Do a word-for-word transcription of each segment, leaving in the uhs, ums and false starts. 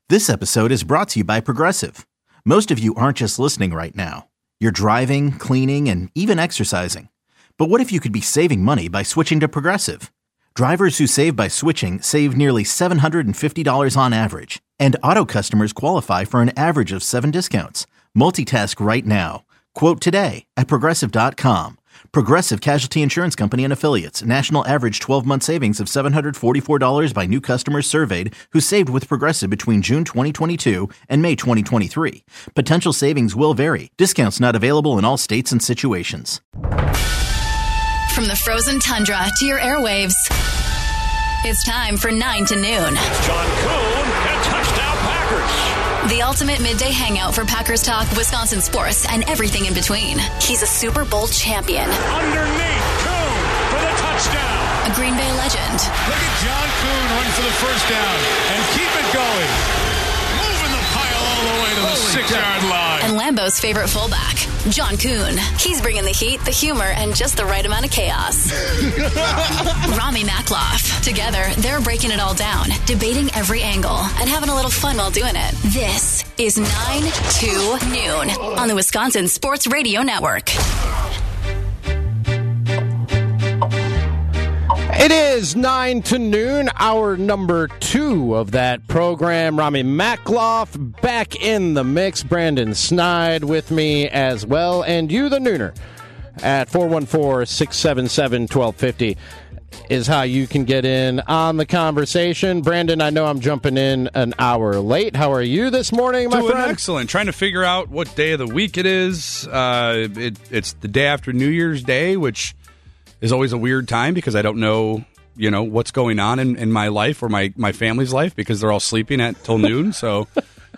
This episode is brought to you by Progressive. Most of you aren't just listening right now. You're driving, cleaning, and even exercising. But what if you could be saving money by switching to Progressive? Drivers who save by switching save nearly seven hundred fifty dollars on average. And auto customers qualify for an average of seven discounts. Multitask right now. Quote today at Progressive dot com. Progressive Casualty Insurance Company and Affiliates. National average twelve-month savings of seven hundred forty-four dollars by new customers surveyed who saved with Progressive between June twenty twenty-two and May twenty twenty-three. Potential savings will vary. Discounts not available in all states and situations. From the frozen tundra to your airwaves, it's time for nine to noon. John Kuhn and touchdown Packers. The ultimate midday hangout for Packers talk, Wisconsin sports, and everything in between. He's a Super Bowl champion. Underneath, Kuhn for the touchdown. A Green Bay legend. Look at John Kuhn run for the first down and keep it going. Moving the pile all the way to the six-yard line. And Lambeau's favorite fullback, John Kuhn. He's bringing the heat, the humor, and just the right amount of chaos. Rami Makloff. Together, they're breaking it all down, debating every angle, and having a little fun while doing it. This is nine to noon on the Wisconsin Sports Radio Network. It is nine to noon, hour number two of that program. Rami Makloff back in the mix. Brandon Snide with me as well. And you, the nooner, at four one four, six seven seven, one two five zero is how you can get in on the conversation. Brandon, I know I'm jumping in an hour late. How are you this morning, my Doing friend? Excellent. Trying to figure out what day of the week it is. Uh, it, it's the day after New Year's Day, which is always a weird time because I don't know, you know, what's going on in, in my life or my, my family's life because they're all sleeping at till noon. So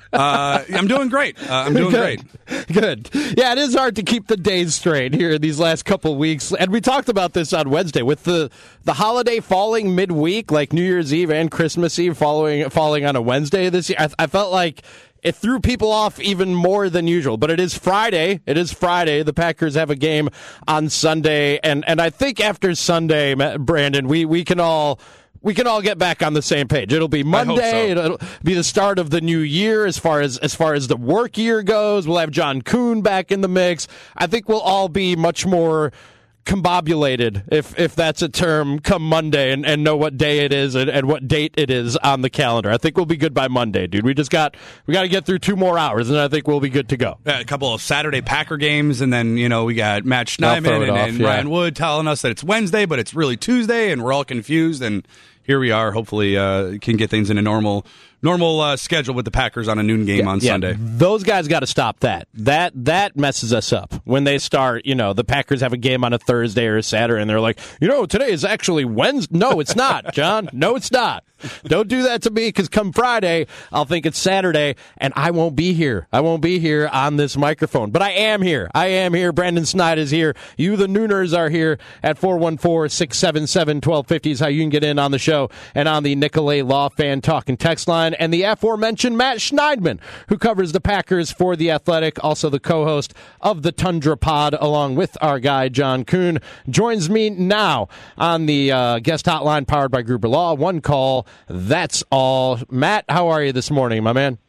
uh, I'm doing great. Uh, I'm doing Good. great. Good. Yeah, it is hard to keep the days straight here these last couple weeks. And we talked about this on Wednesday with the, the holiday falling midweek, like New Year's Eve and Christmas Eve following, falling on a Wednesday this year. I, I felt like it threw people off even more than usual, but it is Friday. It is Friday. The Packers have a game on Sunday, and, and I think after Sunday, Brandon, we, we can all we can all get back on the same page. It'll be Monday. So. It'll be the start of the new year as far as as far as the work year goes. We'll have John Kuhn back in the mix. I think we'll all be much more combobulated, if if that's a term, come Monday and, and know what day it is and, and what date it is on the calendar. I think we'll be good by Monday, dude. We just got we got to get through two more hours, and I think we'll be good to go. Yeah, a couple of Saturday Packer games, and then, you know, we got Matt Schneidman and, off, and yeah. Ryan Wood telling us that it's Wednesday, but it's really Tuesday, and we're all confused, and here we are. Hopefully uh, can get things in a normal normal uh, schedule with the Packers on a noon game yeah, on yeah. Sunday. Those guys got to stop that. That that messes us up when they start. You know, the Packers have a game on a Thursday or a Saturday, and they're like, you know, today is actually Wednesday. No, it's not, John. No, it's not. Don't do that to me, because come Friday, I'll think it's Saturday, and I won't be here. I won't be here on this microphone. But I am here. I am here. Brandon Snide is here. You, the Nooners, are here at four one four, six seven seven, one two five zero is how you can get in on the show and on the Nicolay Law Fan Talk and Text line. And the aforementioned Matt Schneidman, who covers the Packers for The Athletic, also the co-host of the Tundra Pod, along with our guy, John Kuhn, joins me now on the uh, guest hotline powered by Gruber Law. One call. That's all. Matt, how are you this morning, my man?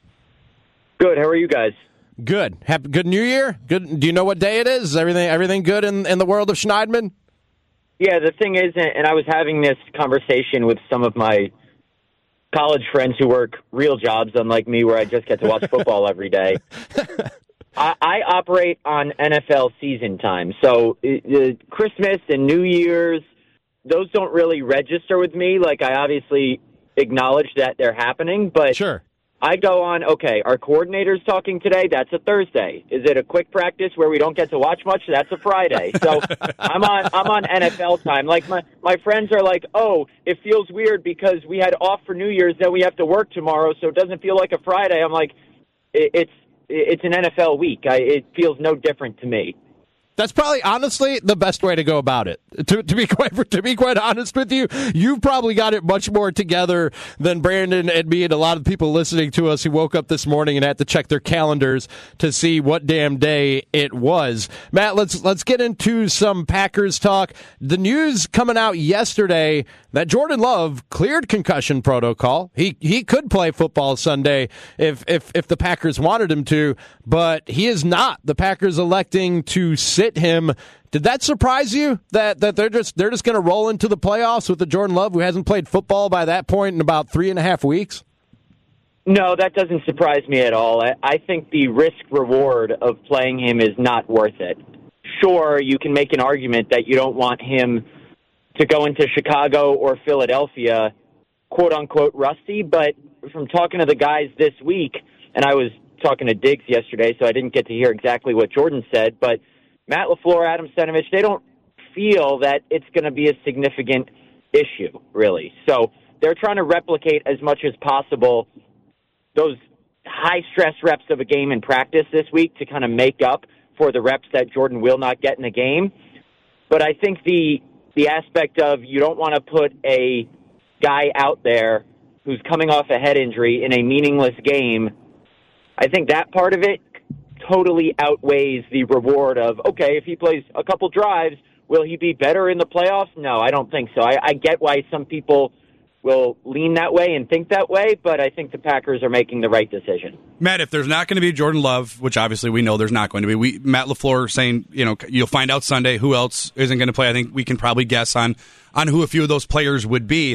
Good. How are you guys? Good. Happy, good New Year. Good. Do you know what day it is? Is everything everything good in, in the world of Schneidman? Yeah, the thing is, and I was having this conversation with some of my college friends who work real jobs, unlike me, where I just get to watch football every day. I, I operate on N F L season time, so uh, Christmas and New Year's, those don't really register with me. Like, I obviously acknowledge that they're happening, but sure. I go on, okay, our coordinator's talking today, that's a Thursday. Is it a quick practice where we don't get to watch much? That's a Friday. So I'm on I'm on N F L time. Like, my, my friends are like, oh, it feels weird because we had off for New Year's, then we have to work tomorrow, so it doesn't feel like a Friday. I'm like, it, it's it's an N F L week. I, it feels no different to me. That's probably, honestly, the best way to go about it. To, to be quite to be quite honest with you, you've probably got it much more together than Brandon and me and a lot of people listening to us who woke up this morning and had to check their calendars to see what damn day it was. Matt, let's let's get into some Packers talk. The news coming out yesterday that Jordan Love cleared concussion protocol. He he could play football Sunday if if if the Packers wanted him to, but he is not. The Packers electing to sit him. Did that surprise you that that they're just they're just going to roll into the playoffs with the Jordan Love who hasn't played football by that point in about three and a half weeks? No, that doesn't surprise me at all. I, I think the risk-reward of playing him is not worth it. Sure, you can make an argument that you don't want him to go into Chicago or Philadelphia, quote-unquote, rusty, but from talking to the guys this week, and I was talking to Diggs yesterday, so I didn't get to hear exactly what Jordan said, but Matt LaFleur, Adam Stenavich, they don't feel that it's going to be a significant issue, really. So they're trying to replicate as much as possible those high-stress reps of a game in practice this week to kind of make up for the reps that Jordan will not get in the game. But I think the the aspect of you don't want to put a guy out there who's coming off a head injury in a meaningless game, I think that part of it totally outweighs the reward of, okay, if he plays a couple drives, will he be better in the playoffs? No, I don't think so. I, I get why some people will lean that way and think that way, but I think the Packers are making the right decision. Matt, if there's not going to be Jordan Love, which obviously we know there's not going to be, we Matt LaFleur saying, you know, you'll find out Sunday who else isn't going to play. I think we can probably guess on on who a few of those players would be.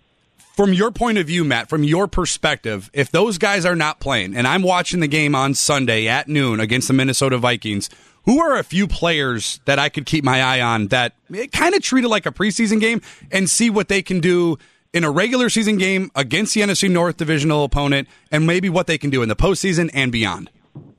From your point of view, Matt, from your perspective, if those guys are not playing, and I'm watching the game on Sunday at noon against the Minnesota Vikings, who are a few players that I could keep my eye on that kind of treat it like a preseason game and see what they can do in a regular season game against the N F C North divisional opponent, and maybe what they can do in the postseason and beyond?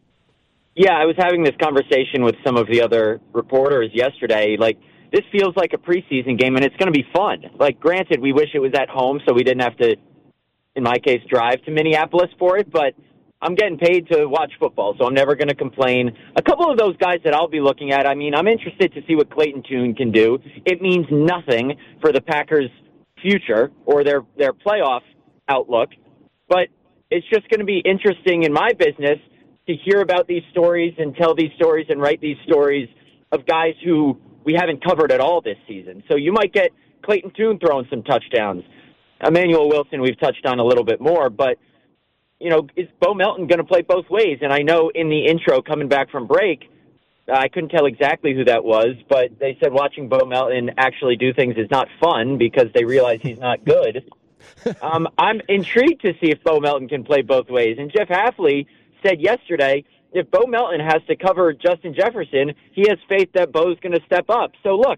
Yeah, I was having this conversation with some of the other reporters yesterday. Like, this feels like a preseason game, and it's going to be fun. Like, granted, we wish it was at home so we didn't have to, in my case, drive to Minneapolis for it, but I'm getting paid to watch football, so I'm never going to complain. A couple of those guys that I'll be looking at, I mean, I'm interested to see what Clayton Tune can do. It means nothing for the Packers' future or their, their playoff outlook, but it's just going to be interesting in my business to hear about these stories and tell these stories and write these stories of guys who we haven't covered at all this season. So you might get Clayton Tune throwing some touchdowns. Emmanuel Wilson we've touched on a little bit more, but, you know, is Bo Melton going to play both ways? And I know in the intro coming back from break, I couldn't tell exactly who that was, but they said watching Bo Melton actually do things is not fun because they realize he's not good. um, I'm intrigued to see if Bo Melton can play both ways. And Jeff Hafley said yesterday, if Bo Melton has to cover Justin Jefferson, he has faith that Bo's going to step up. So look,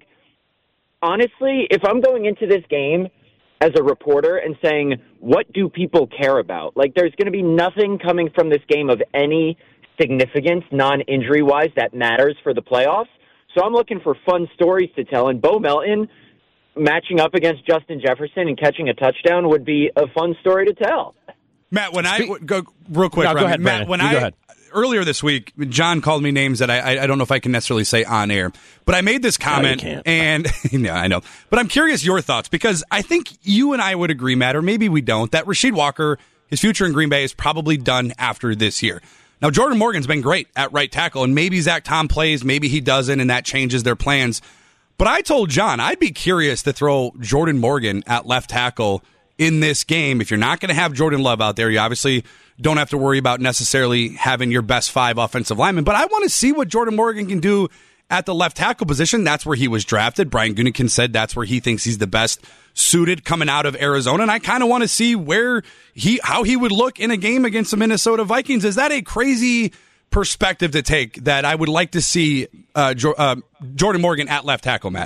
honestly, if I'm going into this game as a reporter and saying, what do people care about? Like, there's going to be nothing coming from this game of any significance, non-injury-wise, that matters for the playoffs. So I'm looking for fun stories to tell, and Bo Melton matching up against Justin Jefferson and catching a touchdown would be a fun story to tell. Matt, when Spe- I go real quick, no, go ahead, Matt, when you I go ahead. Earlier this week, John called me names that I I don't know if I can necessarily say on air, but I made this comment, no, and yeah, I know, but I'm curious your thoughts because I think you and I would agree, Matt, or maybe we don't, that Rasheed Walker, his future in Green Bay is probably done after this year. Now, Jordan Morgan's been great at right tackle, and maybe Zach Tom plays, maybe he doesn't, and that changes their plans. But I told John I'd be curious to throw Jordan Morgan at left tackle in this game. If you're not going to have Jordan Love out there, you obviously don't have to worry about necessarily having your best five offensive linemen. But I want to see what Jordan Morgan can do at the left tackle position. That's where he was drafted. Brian Gutekunst said that's where he thinks he's the best suited coming out of Arizona. And I kind of want to see where he, how he would look in a game against the Minnesota Vikings. Is that a crazy perspective to take that I would like to see uh, jo- uh, Jordan Morgan at left tackle, Matt?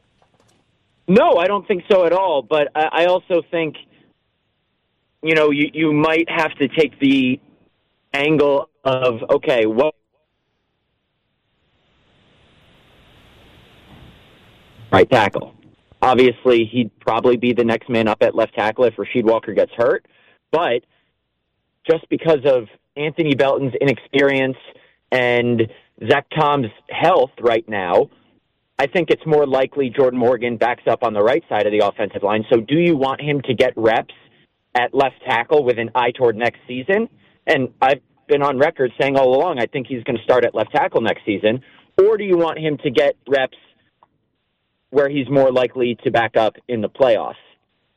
No, I don't think so at all. But I, I also think, you know, you, you might have to take the angle of, okay, what right tackle. Obviously, he'd probably be the next man up at left tackle if Rasheed Walker gets hurt. But just because of Anthony Belton's inexperience and Zach Tom's health right now, I think it's more likely Jordan Morgan backs up on the right side of the offensive line. So do you want him to get reps at left tackle with an eye toward next season? And I've been on record saying all along I think he's going to start at left tackle next season. Or do you want him to get reps where he's more likely to back up in the playoffs?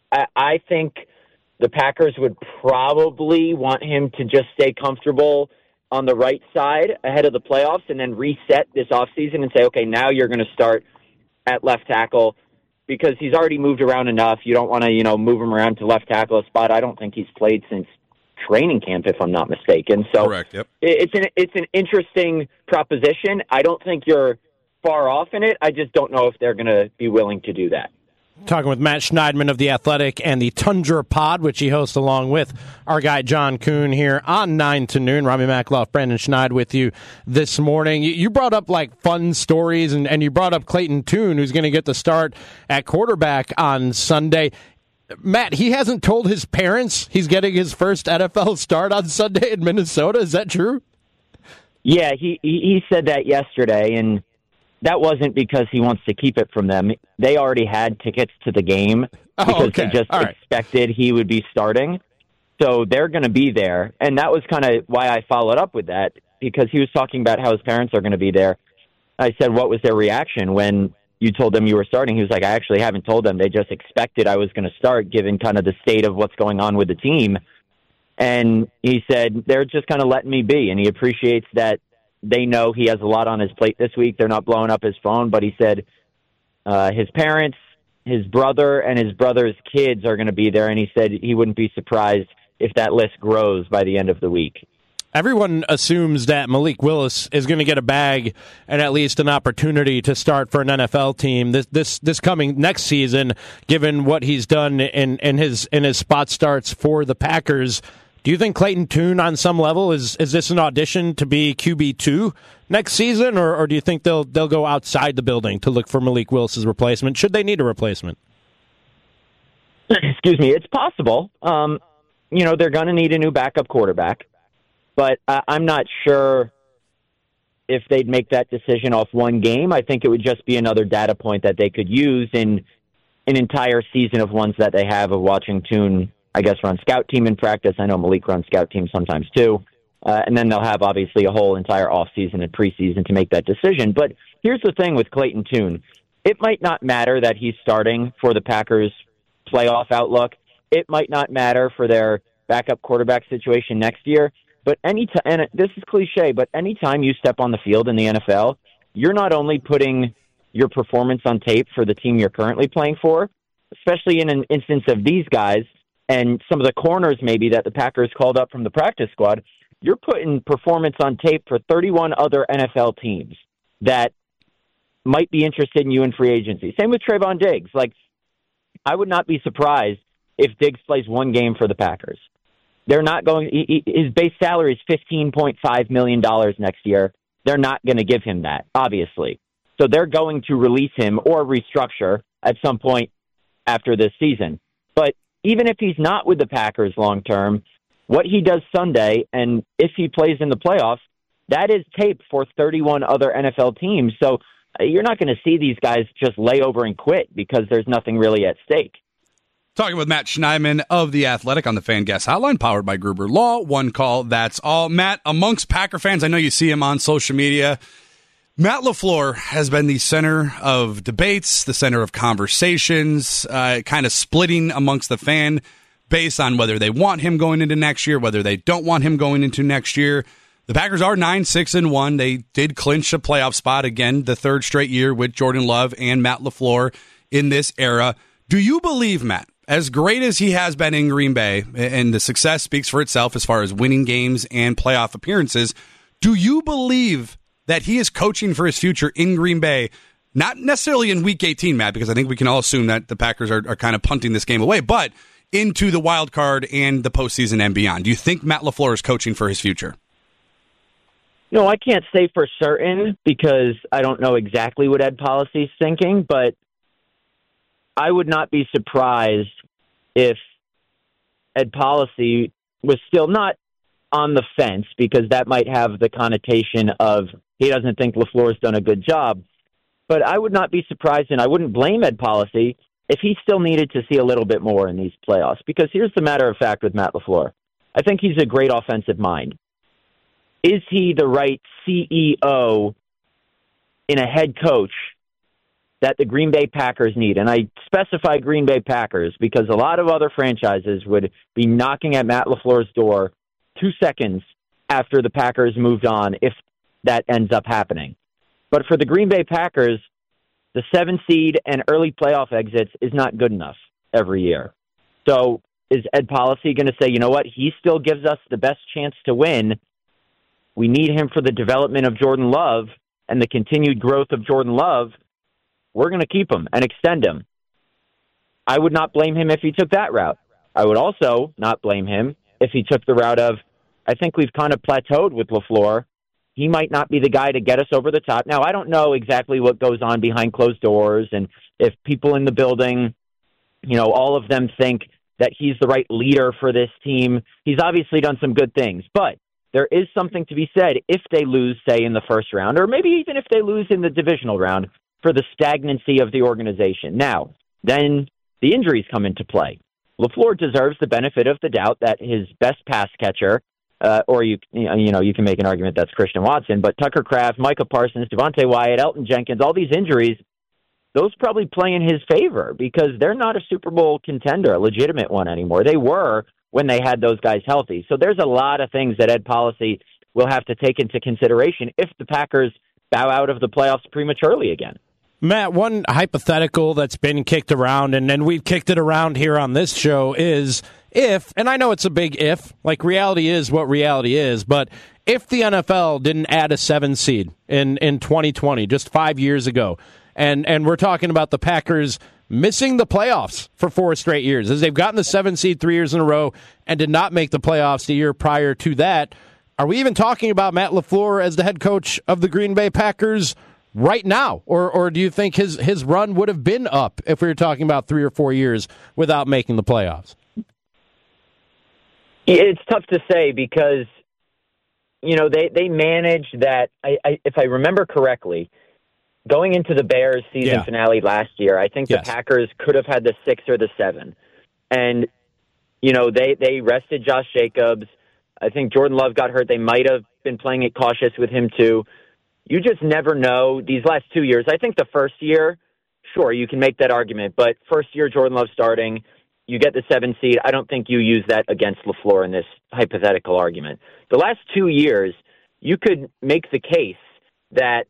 I, I think the Packers would probably want him to just stay comfortable on the right side ahead of the playoffs and then reset this offseason and say, okay, now you're going to start at left tackle because he's already moved around enough. You don't want to, you know, move him around to left tackle, a spot I don't think he's played since training camp, if I'm not mistaken. So correct, yep. it's an it's an interesting proposition. I don't think you're far off in it. I just don't know if they're going to be willing to do that. Talking with Matt Schneidman of The Athletic and the Tundra Pod, which he hosts along with our guy John Kuhn here on nine to noon. Rami Makloff, Brandon Schneid with you this morning. You brought up like fun stories, and, and you brought up Clayton Tune, who's going to get the start at quarterback on Sunday. Matt, he hasn't told his parents he's getting his first N F L start on Sunday in Minnesota. Is that true? Yeah, he he said that yesterday, and that wasn't because he wants to keep it from them. They already had tickets to the game oh, because okay. they just All right. expected he would be starting. So they're going to be there. And that was kind of why I followed up with that, because he was talking about how his parents are going to be there. I said, what was their reaction when you told them you were starting? He was like, I actually haven't told them. They just expected I was going to start, given kind of the state of what's going on with the team. And he said, they're just kind of letting me be. And he appreciates that they know he has a lot on his plate this week. They're not blowing up his phone, but he said uh, his parents, his brother, and his brother's kids are going to be there, and he said he wouldn't be surprised if that list grows by the end of the week. Everyone assumes that Malik Willis is going to get a bag and at least an opportunity to start for an N F L team this this this coming next season, given what he's done in, in his in his spot starts for the Packers. Do you think Clayton Tune, on some level, is is this an audition to be Q B two next season, or, or do you think they'll they'll go outside the building to look for Malik Willis's replacement? Should they need a replacement? Excuse me, it's possible. Um, you know, they're going to need a new backup quarterback, but I, I'm not sure if they'd make that decision off one game. I think it would just be another data point that they could use in an entire season of ones that they have of watching Tune, I guess, run scout team in practice. I know Malik runs scout team sometimes too. Uh, and then they'll have, obviously, a whole entire offseason and preseason to make that decision. But here's the thing with Clayton Tune. It might not matter that he's starting for the Packers' playoff outlook. It might not matter for their backup quarterback situation next year. But any t- and this is cliche, but anytime you step on the field in the N F L, you're not only putting your performance on tape for the team you're currently playing for, especially in an instance of these guys, and some of the corners maybe that the Packers called up from the practice squad, you're putting performance on tape for thirty-one other N F L teams that might be interested in you in free agency. Same with Trayvon Diggs. Like, I would not be surprised if Diggs plays one game for the Packers. They're not going, he, his base salary is fifteen point five million dollars next year. They're not going to give him that, obviously. So they're going to release him or restructure at some point after this season. But even if he's not with the Packers long term, what he does Sunday, and if he plays in the playoffs, that is tape for thirty-one other N F L teams. So uh, you're not going to see these guys just lay over and quit because there's nothing really at stake. Talking with Matt Schneidman of The Athletic on the Fan Guest Hotline, powered by Gruber Law. One call, that's all. Matt, amongst Packer fans, I know you see him on social media. Matt LaFleur has been the center of debates, the center of conversations, uh, kind of splitting amongst the fan base on whether they want him going into next year, whether they don't want him going into next year. The Packers are nine six and one. They did clinch a playoff spot again, the third straight year with Jordan Love and Matt LaFleur in this era. Do you believe, Matt, as great as he has been in Green Bay, and the success speaks for itself as far as winning games and playoff appearances, do you believe that he is coaching for his future in Green Bay, not necessarily in Week eighteen, Matt, because I think we can all assume that the Packers are, are kind of punting this game away, but into the wild card and the postseason and beyond? Do you think Matt LaFleur is coaching for his future? No, I can't say for certain because I don't know exactly what Ed Policy's thinking, but I would not be surprised if Ed Policy was still not on the fence, because that might have the connotation of he doesn't think LaFleur's done a good job. But I would not be surprised, and I wouldn't blame Ed Policy if he still needed to see a little bit more in these playoffs. Because here's the matter of fact with Matt LaFleur. I think he's a great offensive mind. Is he the right C E O in a head coach that the Green Bay Packers need, and I specify Green Bay Packers because a lot of other franchises would be knocking at Matt LaFleur's door two seconds after the Packers moved on if that ends up happening. But for the Green Bay Packers, the seven seed and early playoff exits is not good enough every year. So is Ed Policy going to say, you know what, he still gives us the best chance to win. We need him for the development of Jordan Love and the continued growth of Jordan Love. We're going to keep him and extend him. I would not blame him if he took that route. I would also not blame him if he took the route of, I think we've kind of plateaued with LaFleur. He might not be the guy to get us over the top. Now, I don't know exactly what goes on behind closed doors and if people in the building, you know, all of them think that he's the right leader for this team. He's obviously done some good things, but there is something to be said if they lose, say, in the first round, or maybe even if they lose in the divisional round, for the stagnancy of the organization. Now, then the injuries come into play. LaFleur deserves the benefit of the doubt that his best pass catcher, uh, or you you know, you can make an argument that's Christian Watson, but Tucker Kraft, Micah Parsons, Devontae Wyatt, Elton Jenkins, all these injuries, those probably play in his favor because they're not a Super Bowl contender, a legitimate one anymore. They were when they had those guys healthy. So there's a lot of things that Ed Policy will have to take into consideration if the Packers bow out of the playoffs prematurely again. Matt, one hypothetical that's been kicked around, and then we've kicked it around here on this show, is if, and I know it's a big if, like reality is what reality is, but if the N F L didn't add a seven seed in, in twenty twenty, just five years ago, and, and we're talking about the Packers missing the playoffs for four straight years, as they've gotten the seven seed three years in a row and did not make the playoffs the year prior to that, are we even talking about Matt LaFleur as the head coach of the Green Bay Packers right now, or or do you think his his run would have been up if we were talking about three or four years without making the playoffs? It's tough to say because, you know, they, they managed that, I, I, if I remember correctly, going into the Bears season yeah. finale last year, I think yes. the Packers could have had the six or the seven. And, you know, they, they rested Josh Jacobs. I think Jordan Love got hurt. They might have been playing it cautious with him too. You just never know these last two years. I think the first year, sure, you can make that argument. But first year, Jordan Love starting, you get the seven seed. I don't think you use that against LaFleur in this hypothetical argument. The last two years, you could make the case that,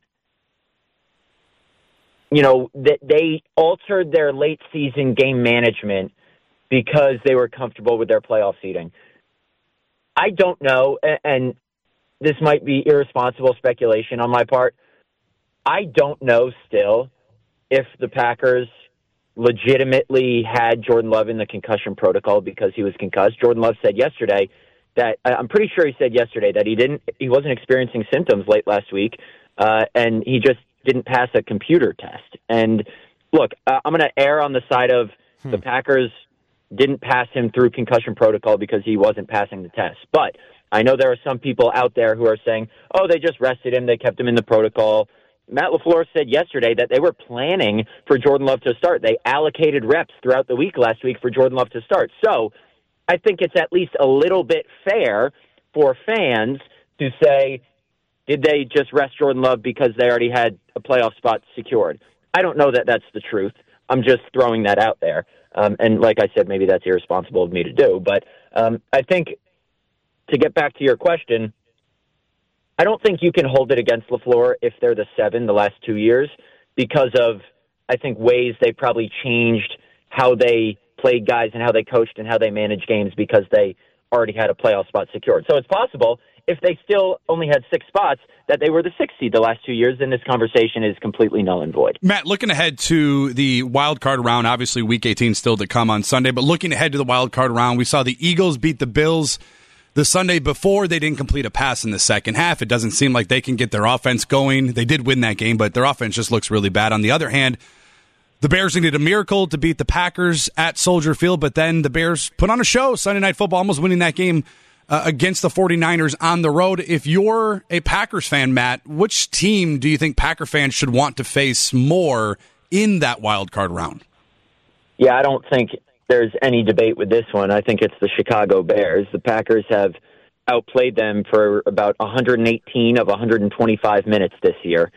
you know, that they altered their late season game management because they were comfortable with their playoff seeding. I don't know, and this might be irresponsible speculation on my part. I don't know still if the Packers legitimately had Jordan Love in the concussion protocol because he was concussed. Jordan Love said yesterday that, I'm pretty sure he said yesterday that he didn't, he wasn't experiencing symptoms late last week, uh, and he just didn't pass a computer test. And look, uh, I'm going to err on the side of hmm. the Packers didn't pass him through concussion protocol because he wasn't passing the test. But I know there are some people out there who are saying, oh, they just rested him, they kept him in the protocol. Matt LaFleur said yesterday that they were planning for Jordan Love to start. They allocated reps throughout the week last week for Jordan Love to start. So I think it's at least a little bit fair for fans to say, did they just rest Jordan Love because they already had a playoff spot secured? I don't know that that's the truth. I'm just throwing that out there. Um, and like I said, maybe that's irresponsible of me to do. But um, I think to get back to your question, I don't think you can hold it against LaFleur if they're the seven the last two years because of, I think, ways they probably changed how they played guys and how they coached and how they managed games because they already had a playoff spot secured. So it's possible if they still only had six spots that they were the sixth seed the last two years, then this conversation is completely null and void. Matt, looking ahead to the wild card round, obviously week eighteen still to come on Sunday, but looking ahead to the wild card round, we saw the Eagles beat the Bills the Sunday before. They didn't complete a pass in the second half. It doesn't seem like they can get their offense going. They did win that game, but their offense just looks really bad. On the other hand, the Bears needed a miracle to beat the Packers at Soldier Field, but then the Bears put on a show Sunday Night Football, almost winning that game uh, against the 49ers on the road. If you're a Packers fan, Matt, which team do you think Packer fans should want to face more in that wild card round? Yeah, I don't think there's any debate with this one. I think it's the Chicago Bears. The Packers have outplayed them for about one hundred eighteen of one hundred twenty-five minutes this year.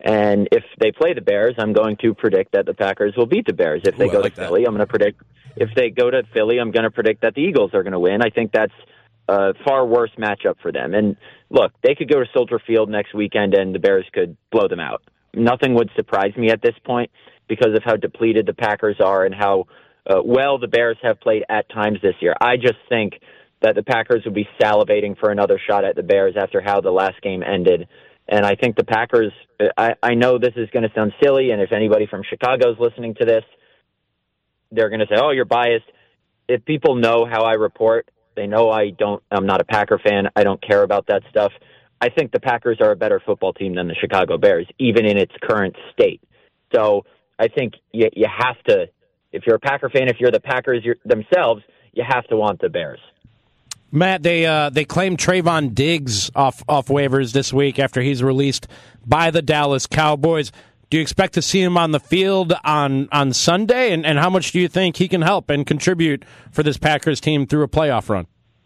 And if they play the Bears, I'm going to predict that the Packers will beat the Bears. If they Ooh, go like to Philly, that. I'm going to predict. If they go to Philly, I'm going to predict that the Eagles are going to win. I think that's a far worse matchup for them. And look, they could go to Soldier Field next weekend and the Bears could blow them out. Nothing would surprise me at this point because of how depleted the Packers are and how uh, well the Bears have played at times this year. I just think that the Packers would be salivating for another shot at the Bears after how the last game ended. And I think the Packers, I, I know this is going to sound silly, and if anybody from Chicago is listening to this, they're going to say, oh, you're biased. If people know how I report, they know I don't, I'm not a Packer fan. I don't care about that stuff. I think the Packers are a better football team than the Chicago Bears, even in its current state. So I think you, you have to, if you're a Packer fan, if you're the Packers themselves, you have to want the Bears. Matt, they uh, they claimed Trayvon Diggs off off waivers this week after he's released by the Dallas Cowboys. Do you expect to see him on the field on, on Sunday? And, and how much do you think he can help and contribute for this Packers team through a playoff run?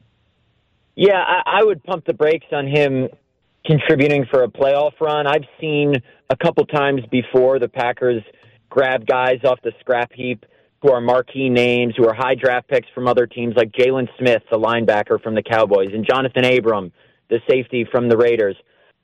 Yeah, I, I would pump the brakes on him contributing for a playoff run. I've seen a couple times before the Packers grab guys off the scrap heap who are marquee names, who are high draft picks from other teams like Jalen Smith, the linebacker from the Cowboys, and Jonathan Abram, the safety from the Raiders.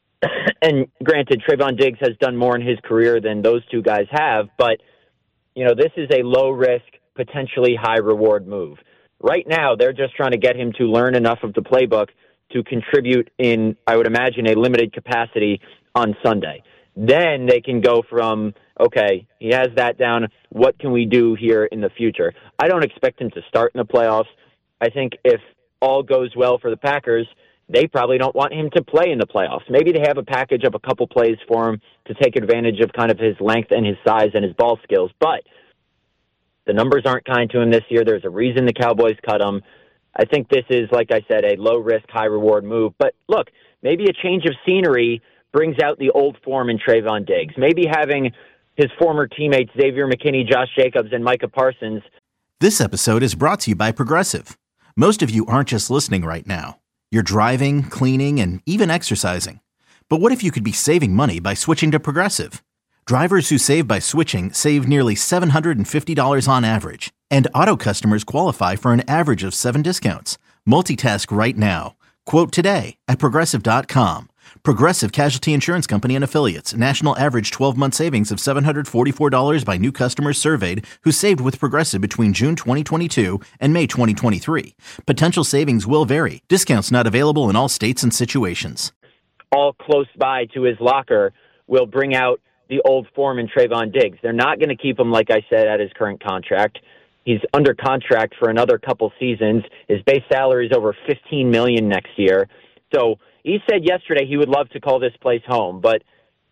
And granted, Trayvon Diggs has done more in his career than those two guys have, but, you know, this is a low-risk, potentially high-reward move. Right now, they're just trying to get him to learn enough of the playbook to contribute in, I would imagine, a limited capacity on Sunday. Then they can go from, okay, he has that down, what can we do here in the future? I don't expect him to start in the playoffs. I think if all goes well for the Packers, they probably don't want him to play in the playoffs. Maybe they have a package of a couple plays for him to take advantage of kind of his length and his size and his ball skills. But the numbers aren't kind to him this year. There's a reason the Cowboys cut him. I think this is, like I said, a low-risk, high-reward move. But look, maybe a change of scenery brings out the old form in Trayvon Diggs. Maybe having his former teammates Xavier McKinney, Josh Jacobs, and Micah Parsons. This episode is brought to you by Progressive. Most of you aren't just listening right now. You're driving, cleaning, and even exercising. But what if you could be saving money by switching to Progressive? Drivers who save by switching save nearly seven hundred fifty dollars on average. And auto customers qualify for an average of seven discounts. Multitask right now. Quote today at Progressive dot com. Progressive Casualty Insurance Company and Affiliates. National average twelve-month savings of seven hundred forty-four dollars by new customers surveyed who saved with Progressive between June twenty twenty-two and May twenty twenty-three. Potential savings will vary. Discounts not available in all states and situations. All close by to his locker will bring out the old form in Trayvon Diggs. They're not going to keep him, like I said, at his current contract. He's under contract for another couple seasons. His base salary is over fifteen million dollars next year. So he said yesterday he would love to call this place home, but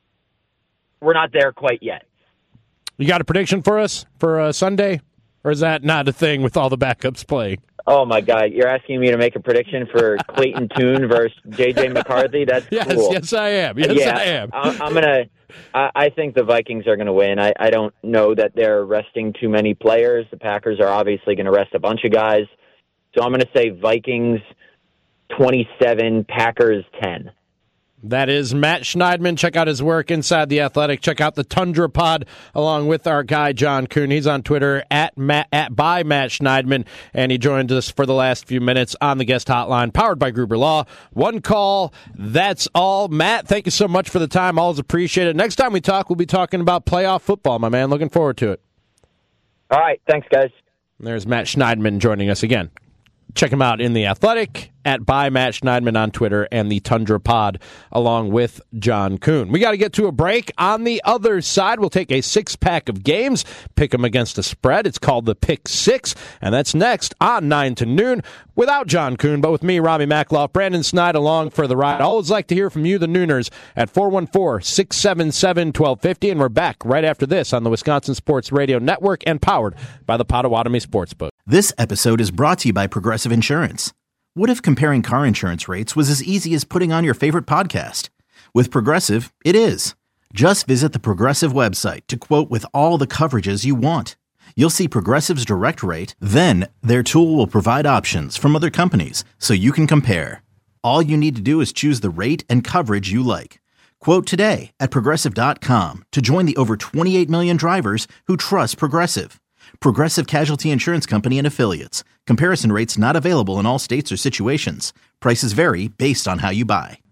we're not there quite yet. You got a prediction for us for uh, Sunday? Or is that not a thing with all the backups playing? Oh, my God. You're asking me to make a prediction for Clayton Tune versus J J McCarthy? That's yes, cool. Yes, I am. Yes, yeah, I am. I'm going to – I think the Vikings are going to win. I, I don't know that they're resting too many players. The Packers are obviously going to rest a bunch of guys. So I'm going to say Vikings twenty-seven, Packers ten. That is Matt Schneidman. Check out his work inside The Athletic. Check out the Tundra Pod along with our guy, John Kuhn. He's on Twitter at, Matt, at by Matt Schneidman, and he joined us for the last few minutes on the guest hotline, powered by Gruber Law. One call, that's all. Matt, thank you so much for the time. Always appreciate it. Next time we talk, we'll be talking about playoff football, my man. Looking forward to it. All right. Thanks, guys. And there's Matt Schneidman joining us again. Check him out in The Athletic, at by Matt Schneidman on Twitter, and the Tundra Pod, along with John Kuhn. We got to get to a break. On the other side, we'll take a six-pack of games, pick them against a spread. It's called the Pick Six, and that's next on nine to noon, without John Kuhn, but with me, Rami Makloff, Brandon Snide along for the ride. I always like to hear from you, the Nooners, at four one four, six seven seven, one two five zero, and we're back right after this on the Wisconsin Sports Radio Network and powered by the Potawatomi Sportsbook. This episode is brought to you by Progressive Insurance. What if comparing car insurance rates was as easy as putting on your favorite podcast? With Progressive, it is. Just visit the Progressive website to quote with all the coverages you want. You'll see Progressive's direct rate, then their tool will provide options from other companies so you can compare. All you need to do is choose the rate and coverage you like. Quote today at Progressive dot com to join the over twenty-eight million drivers who trust Progressive. Progressive Casualty Insurance Company and Affiliates. Comparison rates not available in all states or situations. Prices vary based on how you buy.